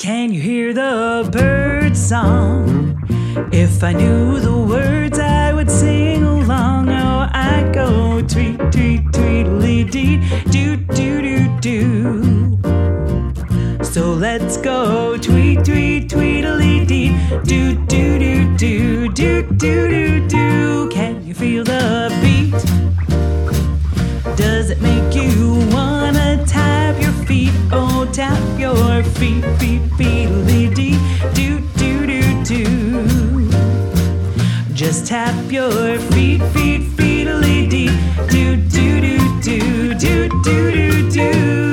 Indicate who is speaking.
Speaker 1: Can you hear the bird song? If I knew the words, I would sing along. Oh, I go tweet, tweet, tweedly dee, doo, doo, doo, doo. So let's go tweet, tweet, tweedly dee, doo, doo, doo, doo, doo, doo, doo, doo. Can you feel the beat? Does it make you wanna tap your feet? Oh, tap your feet, feet, feedly dee, doo, doo, doo, doo. Just tap your feet, feet, feedly dee, doo, doo, doo, doo, doo, doo, doo, doo.